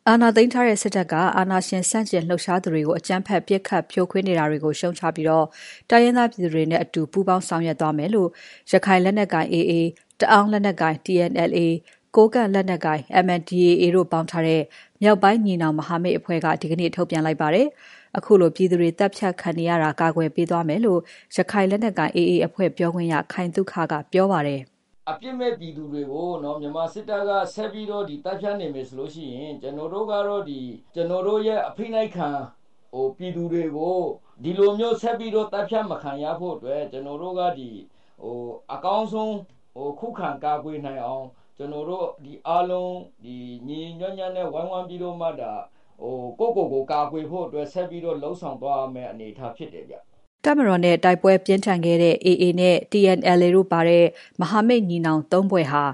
အာဏာသိမ်းထားတဲ့စစ်တပ်ကအာဏာရှင်ဆန့်ကျင်လှုပ်ရှားသူတွေကိုအကြမ်းဖက်ပစ်ခတ်ဖြိုခွင်းနေတာတွေကိုရှုံချပြီးတိုင်းရင်းသားပြည်သူတွေနဲ့အတူပူးပေါင်းဆောင်ရွက်သွားမယ်လို့ရခိုင်လက်နက်ကိုင် AA တအောင်းလက်နက်ကိုင် TNLA ကိုးကန့်လက်နက်ကိုင် MNDAA တို့ပေါင်းထားတဲ့မြောက်ပိုင်းညီနောင်မဟာမိတ်အဖွဲ့ကဒီကနေ့ထုတ်ပြန်လိုက်ပါတယ်။အခုလိုပြည်သူတွေတပ်ဖြတ်ခံနေရတာကာကွယ်ပေးသွားမယ်လို့ရခိုင်လက်နက်ကိုင် AA အဖွဲ့ပြောခွင့်ရခိုင်သုခကပြောပါတယ်။အပြစ်မဲ့ပြည်သူတွေကိုမြန်မာစစ်တပ်ကဆက်ပြီးတော့တပ်ဖြတ်နေမယ်ဆိုလို့ရှိရင်ကျွန်တော်တို့ကတော့ကျွန်တော်တို့ရဲ့အဖိနှိုက်ခံပြည်သူတွေကိုဒီလိုမျိုးဆက်ပြီးတော့တပ်ဖြတ်မခံရဖို့အတွက်ကျွန်တော်တို့ကအကောင်းဆုံးခုခံကာကွယ်နိုင်အောင်ကျွန်တော်တို့အားလုံးညီညွတ်ညံ့နဲ့ဝိုင်းဝန်းပြီးတော့မှကိုကာကွယ်ဖို့အတွက်ဆက်ပြီးတော့လှုံ့ဆော်သွားမယ်အနေအထားဖြစ်တယ်ဗျ။တပ်မတော်နဲ့တိုက်ပွဲပြင်းထန်ခဲ့တဲ့ AA နဲ့ TNLA တို့ပါတဲ့မဟာမိတ်ညီနောင်၃ဘွဲ့ဟာ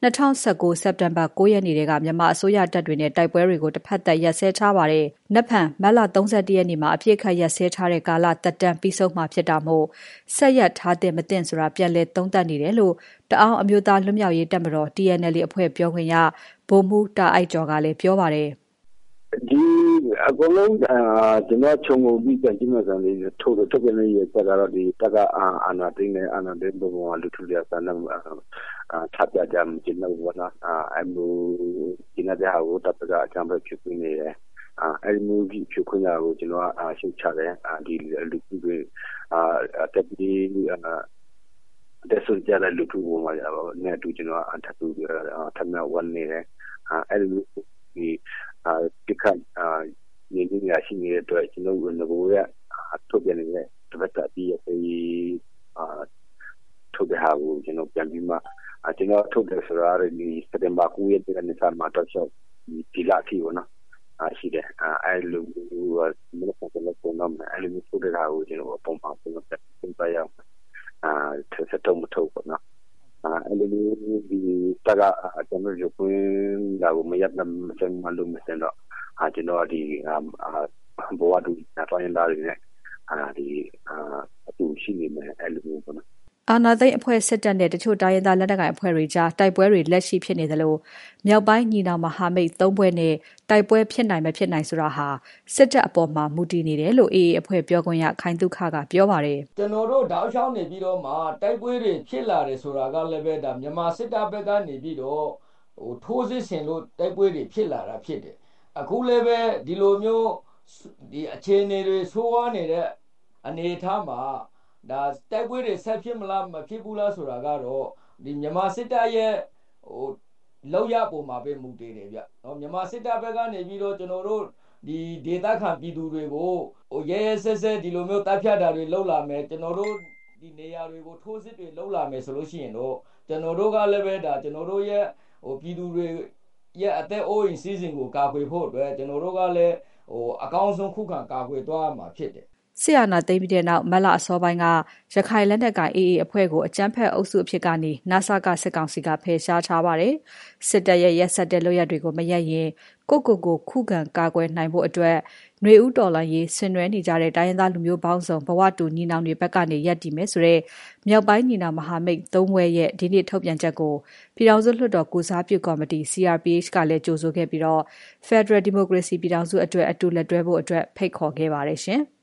2019စက်တင်ဘာ9ရက်နေ့ကမြန်မာအစိုးရတပ်တွေနဲ့တိုက်ပွဲတွေကိုတစ်ဖက်သက်ရပ်စဲထားပါတယ်။နက်ဖြန်မတ်လ31ရက်နေ့မှာအပြစ်ခတ်ရပ်စဲထားတဲ့ကာလသက်တမ်းပြီးဆုံးမှာဖြစ်တာမို့ဆက်ရပ်ထားတဲ့မသိင့်ဆိုတာပြန်လည်သုံးသပ်နေတယ်လို့တအောင်းအမျိုးသားလွတ်မြောက်ရေးတပ်မတော် TNLA အဖွဲ့ပြောခွင့်ရဗိုလ်မှူးတာအိုက်ကျော်ကလည်းပြောပါတယ်။ဒီအကုန်လုံးကျွန်တော်ခြုံငုံပြီးကြည့်မှဆိုရင်ထုတ်ပြန်နေရတဲ့ကတော့ဒီတကအာနာသိနေအာနာတဲ့ဘုံလူထုရဆန္ဒထပ်ပြကြမှကျင်းတော့ဘောနော်အမျိုးဒီနေ့ဟာကိုတပ်ကအကြံပေးဖြစ်နေတယ်အဲ့ဒီမျိုးကြီးဖြစ်ခွင့်ရကိုကျွန်တော်ရှုတ်ချတယ်ဒီလူထုတွေတက်ပြီးတဲ့ဆိုကြတဲ့လူထုဘုံမှာနဲ့တူကျွန်တော်ထပ်တူထပ်မြောက်ဝင်နေတယ်အဲ့ဒီဒီကညီညီရရှိနေတဲ့အတွက်ကျွန်တော်တို့ငိုရထုတ်ပြန်နေတဲ့တပတ်တာပြီးရပြီးထုတ်တဲ့ဟာကိုကျွန်တော်ပြန်ပြီးမှကျွန်တော်ထုတ်တဲ့ဆိုတော့ဒီစက်တင်ဘာ9ရက်နေ့စမှာတော့ဒီလာတီဘောနော်ရှိတယ်အဲ့လိုမလို့ပုံလို့ပုံတော့အဲ့လိုမျိုးထုတ်တဲ့ဟာကိုကျွန်တော်ပုံမှန်ပုံတော့ပြန်ပြရအောင်ဆက်တော့မထုတ်ဘူးနော်အဲ့လိုမျိုးဒီတကအကျွန်တော်ရုပ်ဝင်လာကိုမရတဲ့မစမ်းမလို့မစမ်းတော့ကျွန်တော်ဒီဘဝတူတိုင်းလာနေဒီအတူရှိနေမယ်အဲ့လိုမျိုးပေါ့နော်အာဏာသိမ်းအဖွဲ့စစ်တပ်နဲ့တချို့တိုင်းရင်းသားလက်နက်ကိုင်အဖွဲ့တွေကြားတိုက်ပွဲတွေလက်ရှိဖြစ်နေသလိုမြောက်ပိုင်းညီနောင်မဟာမိတ်၃ဘွဲ့နဲ့တိုက်ပွဲဖြစ်နိုင်မဖြစ်နိုင်ဆိုတာဟာစစ်တပ်အပေါ်မှာမူတည်နေတယ်လို့ AA အဖွဲ့ပြောခွင့်ရခိုင်သုခကပြောပါတယ်ကျွန်တော်တို့တောက်လျှောက်နေပြီးတော့မှတိုက်ပွဲတွေဖြစ်လာတယ်ဆိုတာကလည်းပဲဒါမြန်မာစစ်တပ်ဘက်ကနေပြီးတော့ထိုးစစ်ဆင်လို့တိုက်ပွဲတွေဖြစ်လာတာဖြစ်တယ်အခုလည်းပဲဒီလိုမျိုးဒီအခြေအနေတွေဆိုးဝါးနေတဲ့အနေအထားမှာဒါတိုက်ပွဲတွေဆက်ဖြစ်မလားမဖြစ်ဘူးလားဆိုတာကတော့ဒီမြန်မာစစ်တပ်ရဲ့လောက်ရပုံမှာပဲမူတည်တယ်ဗျမြန်မာစစ်တပ်ဘက်ကနေပြီးတော့ကျွန်တော်တို့ဒီဒေသခံပြည်သူတွေကိုရဲဆက်ဆက်ဒီလိုမျိုးတပ်ဖြတ်တာတွေလုပ်လာမယ်ကျွန်တော်တို့ဒီနေရာတွေကိုထိုးစစ်တွေလုပ်လာမယ်ဆိုလို့ရှိရင်တော့ကျွန်တော်တို့ကလည်းပဲဒါကျွန်တော်တို့ရဲ့ပြည်သူတွေရဲ့အသက်အိုးအိမ်စီးစိမ်ကိုကာကွယ်ဖို့အတွက်ကျွန်တော်တို့ကလည်းအကောင်းဆုံးခုခံကာကွယ်သွားမှာဖြစ်တယ်စစ်အာဏာသိမ်းပြီးတဲ့နောက်မတ်လအစောပိုင်းကရခိုင်လက်နက်ကိုင် AA အဖွဲ့ကိုအကြမ်းဖက်အုပ်စုအဖြစ်ကနေနစကစစ်ကောင်စီကဖယ်ရှားထားပါတယ်။စစ်တပ်ရဲ့ရက်စက်တဲ့လုပ်ရပ်တွေကိုမရပ်ရင်ကိုခုခံကာကွယ်နိုင်ဖို့အတွက်ຫນွေဦးတော်လှန်ရေးဆင်နွှဲနေကြတဲ့တိုင်းရင်းသားလူမျိုးပေါင်းစုံဘဝတူညီနောင်တွေဘက်ကနေရပ်တည်မယ်ဆိုတဲ့မြောက်ပိုင်းညီနောင်မဟာမိတ်၃ဘွဲ့ရဲ့ဒီနေ့ထုတ်ပြန်ချက်ကိုပြည်ထောင်စုလွှတ်တော်ကုစားပြုကော်မတီ CRPH ကလည်းကြိုဆိုခဲ့ပြီးFederal Democracy ပြည်ထောင်စုအတွက်အတူလက်တွဲဖို့အတွက်ဖိတ်ခေါ်ခဲ့ပါတယ်ရှင်။